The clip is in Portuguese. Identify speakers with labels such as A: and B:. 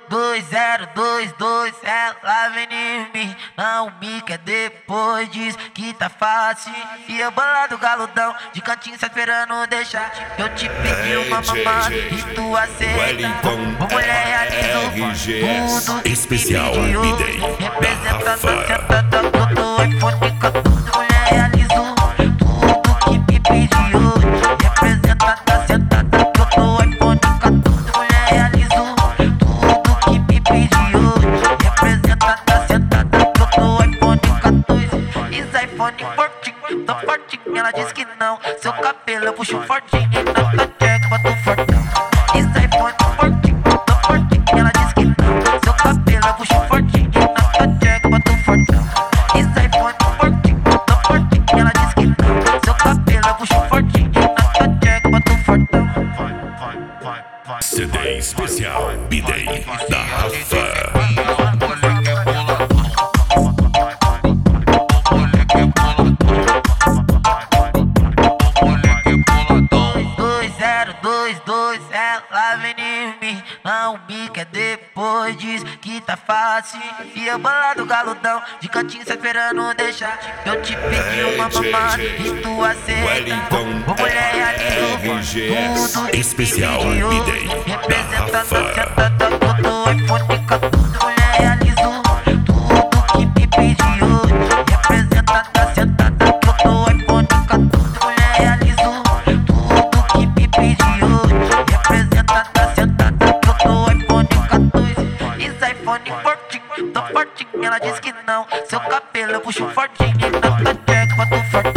A: 2022, ela vem em mim, não me quer depois, diz que tá fácil. E eu bolado galudão, de cantinho só esperando deixar. Eu te pedi uma mamãe e tu aceita.
B: Wellington,
A: mulher realizou tudo
B: especial
A: B-Day, representando a sentada do iPhone 14. Mulher realizou tudo que me pediu, representando a sentada do iPhone 14. Mulher realizou tudo que me pediu, representando a sentada do iPhone 14. Esse iPhone fortinho, tô fortinho, ela diz que não. Seu cabelo eu puxo fortinho e na tcheca boto fortão. Esse iPhone fortinho, tô fortinho, ela diz que não. Seu cabelo eu puxo fortinho e na tcheca boto fortão. Esse iPhone fortinho, tô fortinho, ela diz que não. Seu cabelo eu puxo fortinho e na tcheca boto fortão.
B: CD especial B-Day da Rafa.
A: Ela vem em mim, não me quer depois, diz que tá fácil. E eu bolado galudão, de cantinho só esperando deixar. Eu te pedi uma mamãe e tu aceita.
B: Wellington,
A: mulher realizou tudo
B: especial B-Day
A: representando
B: da
A: a
B: Rafa.
A: sentada do iPhone 14. Mulher realizou tudo que me pediu, representando a sentada do iPhone 14. Mulher realizou tudo que me pediu, representando a sentada do iPhone 14. Esse iPhone fortinho, tô fortinho, ela diz que não. Seu cabelo eu puxo fortinho e na tcheca boto fortinho.